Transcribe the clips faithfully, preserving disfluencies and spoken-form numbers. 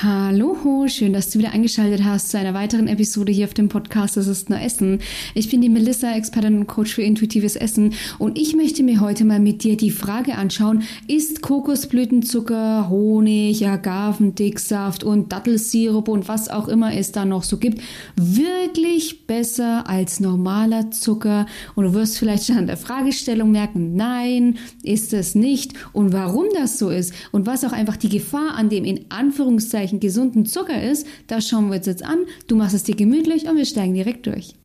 Hallo, schön, dass du wieder eingeschaltet hast zu einer weiteren Episode hier auf dem Podcast Das ist nur Essen. Ich bin die Melissa, Expertin und Coach für intuitives Essen und ich möchte mir heute mal mit dir die Frage anschauen, ist Kokosblütenzucker, Honig, Agavendicksaft und Dattelsirup und was auch immer es da noch so gibt, wirklich besser als normaler Zucker? Und du wirst vielleicht schon an der Fragestellung merken, nein, ist es nicht. Und warum das so ist und was auch einfach die Gefahr an dem in Anführungszeichen gesunden Zucker ist, das schauen wir uns jetzt an. Du machst es dir gemütlich und wir steigen direkt durch.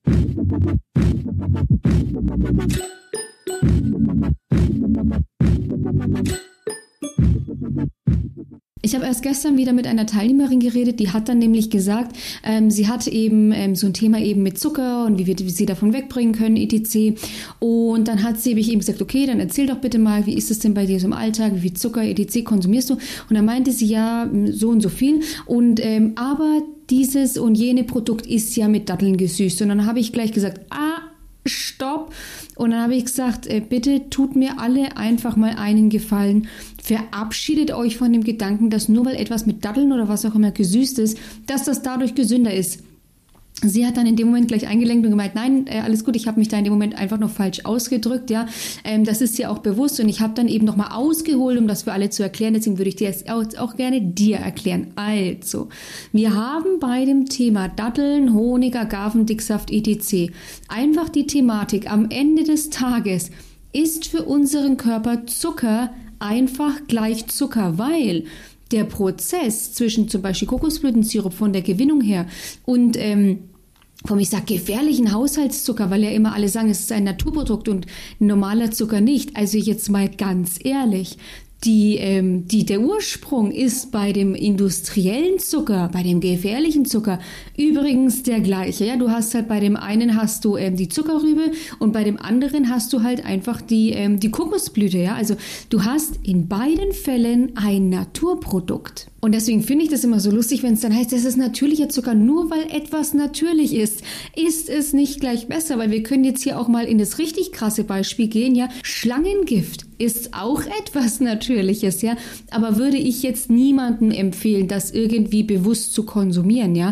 Ich habe erst gestern wieder mit einer Teilnehmerin geredet, die hat dann nämlich gesagt, ähm, sie hat eben ähm, so ein Thema eben mit Zucker und wie wir wie sie davon wegbringen können, et cetera. Und dann hat sie ich eben gesagt, okay, dann erzähl doch bitte mal, wie ist es denn bei dir so im Alltag, wie viel Zucker, et cetera konsumierst du? Und dann meinte sie, ja, so und so viel. Und ähm, aber dieses und jene Produkt ist ja mit Datteln gesüßt. Und dann habe ich gleich gesagt, ah, stopp. Und dann habe ich gesagt, äh, bitte tut mir alle einfach mal einen Gefallen. Verabschiedet euch von dem Gedanken, dass nur weil etwas mit Datteln oder was auch immer gesüßt ist, dass das dadurch gesünder ist. Sie hat dann in dem Moment gleich eingelenkt und gemeint, nein, äh, alles gut, ich habe mich da in dem Moment einfach noch falsch ausgedrückt, ja, ähm, das ist ja auch bewusst und ich habe dann eben nochmal ausgeholt, um das für alle zu erklären, deswegen würde ich dir jetzt auch, auch gerne dir erklären. Also, wir haben bei dem Thema Datteln, Honig, Agavendicksaft, et cetera einfach die Thematik, am Ende des Tages ist für unseren Körper Zucker einfach gleich Zucker, weil der Prozess zwischen zum Beispiel Kokosblütensirup von der Gewinnung her und ähm, vom, ich sag, gefährlichen Haushaltszucker, weil ja immer alle sagen, es ist ein Naturprodukt und normaler Zucker nicht. Also jetzt mal ganz ehrlich, die, ähm, die, der Ursprung ist bei dem industriellen Zucker, bei dem gefährlichen Zucker übrigens der gleiche. Ja, du hast halt bei dem einen hast du ähm, die Zuckerrübe und bei dem anderen hast du halt einfach die, ähm, die Kokosblüte. Ja, also du hast in beiden Fällen ein Naturprodukt. Und deswegen finde ich das immer so lustig, wenn es dann heißt, das ist natürlicher Zucker. Nur weil etwas natürlich ist, ist es nicht gleich besser. Weil wir können jetzt hier auch mal in das richtig krasse Beispiel gehen. Ja, Schlangengift ist auch etwas Natürliches. Ja, aber würde ich jetzt niemandem empfehlen, das irgendwie bewusst zu konsumieren. Ja.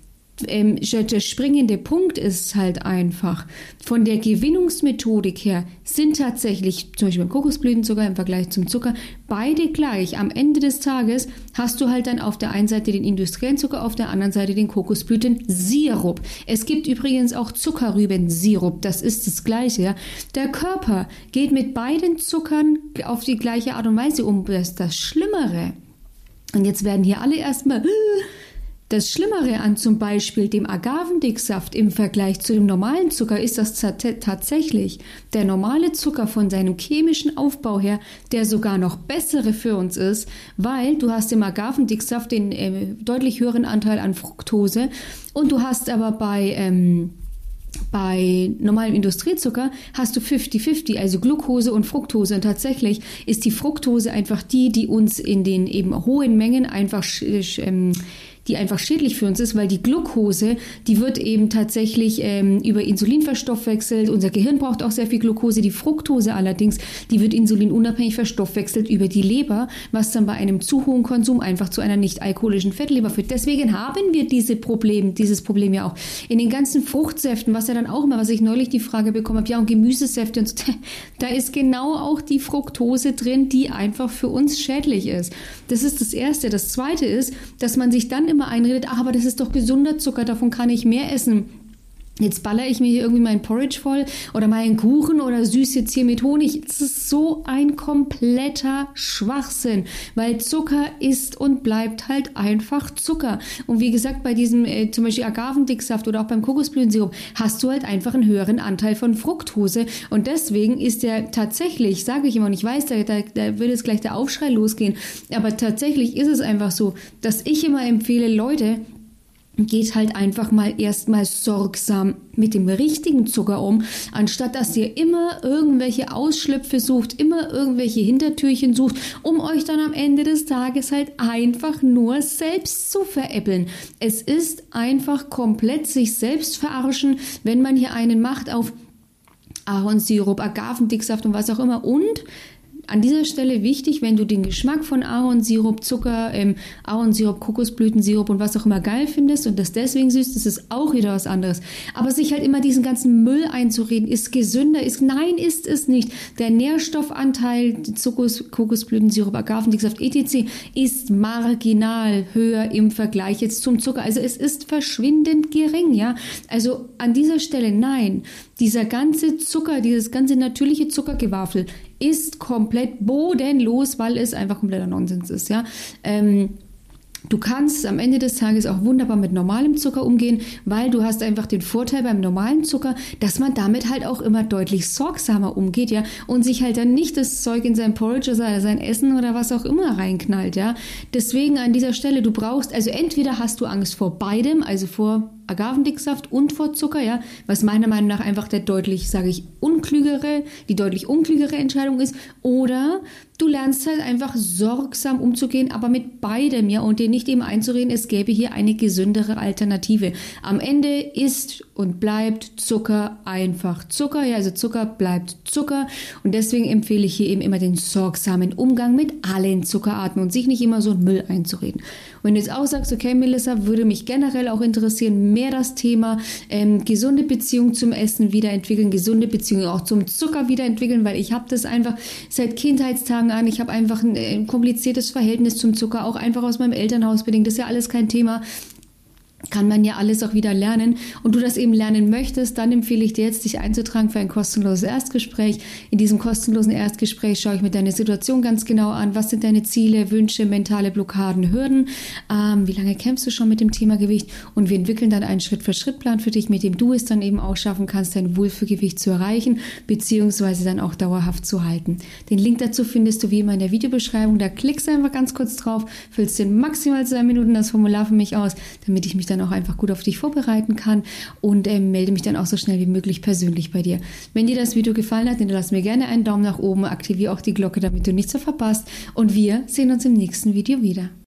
Ähm, der springende Punkt ist halt einfach, von der Gewinnungsmethodik her sind tatsächlich, zum Beispiel beim Kokosblütenzucker im Vergleich zum Zucker, beide gleich. Am Ende des Tages hast du halt dann auf der einen Seite den industriellen Zucker, auf der anderen Seite den Kokosblütensirup. Es gibt übrigens auch Zuckerrübensirup, das ist das Gleiche. Ja. Der Körper geht mit beiden Zuckern auf die gleiche Art und Weise um. Das ist das Schlimmere. Und jetzt werden hier alle erstmal... Das Schlimmere an zum Beispiel dem Agavendicksaft im Vergleich zu dem normalen Zucker ist das tatsächlich der normale Zucker von seinem chemischen Aufbau her, der sogar noch bessere für uns ist, weil du hast im Agavendicksaft den äh, deutlich höheren Anteil an Fructose und du hast aber bei... Ähm, Bei normalem Industriezucker hast du fünfzig fünfzig, also Glucose und Fructose. Und tatsächlich ist die Fructose einfach die, die uns in den eben hohen Mengen einfach ähm, die einfach schädlich für uns ist, weil die Glucose, die wird eben tatsächlich ähm, über Insulin verstoffwechselt. Unser Gehirn braucht auch sehr viel Glucose. Die Fructose allerdings, die wird insulinunabhängig verstoffwechselt über die Leber, was dann bei einem zu hohen Konsum einfach zu einer nicht alkoholischen Fettleber führt. Deswegen haben wir diese Problem, dieses Problem ja auch in den ganzen Fruchtsäften, was ja dann auch immer, was ich neulich die Frage bekommen habe, ja und Gemüsesäfte und so, da ist genau auch die Fructose drin, die einfach für uns schädlich ist. Das ist das Erste. Das Zweite ist, dass man sich dann immer einredet, ach, aber das ist doch gesunder Zucker, davon kann ich mehr essen. Jetzt baller ich mir hier irgendwie meinen Porridge voll oder meinen Kuchen oder süß jetzt hier mit Honig. Das ist so ein kompletter Schwachsinn, weil Zucker ist und bleibt halt einfach Zucker. Und wie gesagt, bei diesem äh, zum Beispiel Agavendicksaft oder auch beim Kokosblütensirup hast du halt einfach einen höheren Anteil von Fructose und deswegen ist der tatsächlich, sage ich immer, und ich weiß, da, da, da wird jetzt gleich der Aufschrei losgehen, aber tatsächlich ist es einfach so, dass ich immer empfehle, Leute, geht halt einfach mal erstmal sorgsam mit dem richtigen Zucker um, anstatt dass ihr immer irgendwelche Ausschlüpfe sucht, immer irgendwelche Hintertürchen sucht, um euch dann am Ende des Tages halt einfach nur selbst zu veräppeln. Es ist einfach komplett sich selbst verarschen, wenn man hier einen macht auf Ahornsirup, Agavendicksaft und was auch immer und an dieser Stelle wichtig, wenn du den Geschmack von Ahornsirup, Zucker, ähm, Ahornsirup, Kokosblütensirup und was auch immer geil findest und das deswegen süß, das ist auch wieder was anderes. Aber sich halt immer diesen ganzen Müll einzureden, ist gesünder, ist, nein, ist es nicht. Der Nährstoffanteil, Zucker, Kokosblütensirup, Agavendicksaft, et cetera ist marginal höher im Vergleich jetzt zum Zucker. Also es ist verschwindend gering, ja. Also an dieser Stelle, nein, dieser ganze Zucker, dieses ganze natürliche Zuckergewafel ist komplett bodenlos, weil es einfach kompletter Nonsens ist, ja. Ähm, Du kannst am Ende des Tages auch wunderbar mit normalem Zucker umgehen, weil du hast einfach den Vorteil beim normalen Zucker, dass man damit halt auch immer deutlich sorgsamer umgeht, ja, und sich halt dann nicht das Zeug in sein Porridge oder sein Essen oder was auch immer reinknallt, ja. Deswegen an dieser Stelle, du brauchst, also entweder hast du Angst vor beidem, also vor Agavendicksaft und vor Zucker, ja, was meiner Meinung nach einfach der deutlich, sage ich, unklügere, die deutlich unklügere Entscheidung ist, oder du lernst halt einfach sorgsam umzugehen, aber mit beidem, ja, und dir nicht eben einzureden, es gäbe hier eine gesündere Alternative. Am Ende ist und bleibt Zucker einfach Zucker, ja, also Zucker bleibt Zucker und deswegen empfehle ich hier eben immer den sorgsamen Umgang mit allen Zuckerarten und sich nicht immer so einen Müll einzureden. Und wenn du jetzt auch sagst, okay, Melissa, würde mich generell auch interessieren, mehr das Thema ähm, gesunde Beziehung zum Essen wiederentwickeln, gesunde Beziehung auch zum Zucker wiederentwickeln, weil ich habe das einfach seit Kindheitstagen an, ich habe einfach ein, ein kompliziertes Verhältnis zum Zucker, auch einfach aus meinem Elternhaus bedingt, das ist ja alles kein Thema. Kann man ja alles auch wieder lernen und du das eben lernen möchtest, dann empfehle ich dir jetzt, dich einzutragen für ein kostenloses Erstgespräch. In diesem kostenlosen Erstgespräch schaue ich mir deine Situation ganz genau an. Was sind deine Ziele, Wünsche, mentale Blockaden, Hürden? Ähm, wie lange kämpfst du schon mit dem Thema Gewicht? Und wir entwickeln dann einen Schritt-für-Schritt-Plan für dich, mit dem du es dann eben auch schaffen kannst, dein Wohlfühlgewicht zu erreichen, beziehungsweise dann auch dauerhaft zu halten. Den Link dazu findest du wie immer in der Videobeschreibung. Da klickst du einfach ganz kurz drauf, füllst in maximal zwei Minuten das Formular für mich aus, damit ich mich dann auch einfach gut auf dich vorbereiten kann und äh, melde mich dann auch so schnell wie möglich persönlich bei dir. Wenn dir das Video gefallen hat, dann lass mir gerne einen Daumen nach oben, aktiviere auch die Glocke, damit du nichts mehr verpasst und wir sehen uns im nächsten Video wieder.